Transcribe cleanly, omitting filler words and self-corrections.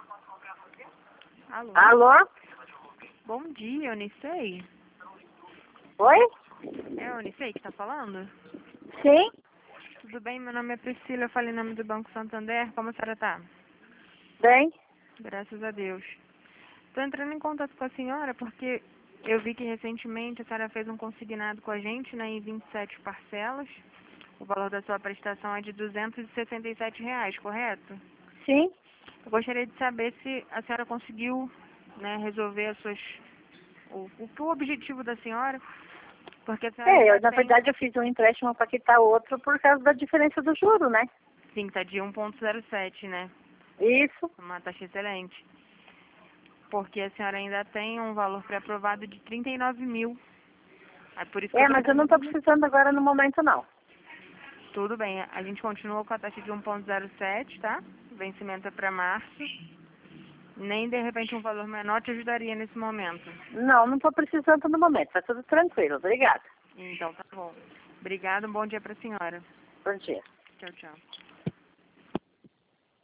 Alô? Alô? Bom dia, Unicei. Oi? É a Unicei que tá falando? Sim? Tudo bem? Meu nome é Priscila, eu falei em nome do Banco Santander. Como a senhora tá? Bem? Graças a Deus. Tô entrando em contato com a senhora porque eu vi que recentemente a senhora fez um consignado com a gente, né, em 27 parcelas. O valor da sua prestação é de R$ 267, correto? Sim? Eu gostaria de saber se a senhora conseguiu, né, resolver o objetivo da senhora, porque a senhora ainda Na tem, verdade eu fiz um empréstimo para quitar outro por causa da diferença do juro, né? sim, tá de 1,07, né? Isso. Uma taxa excelente. Porque a senhora ainda tem um valor pré-aprovado de 39 mil. É por isso que eu tô Mas eu não estou entrando. precisando agora no momento não. Tudo bem, a gente continua com a taxa de 1,07, tá? O vencimento é para março. Nem de repente um valor menor te ajudaria nesse momento. Não estou precisando no momento. Tá tudo tranquilo. Obrigada. Então tá bom. Obrigada, um bom dia para a senhora. Bom dia. Tchau, tchau.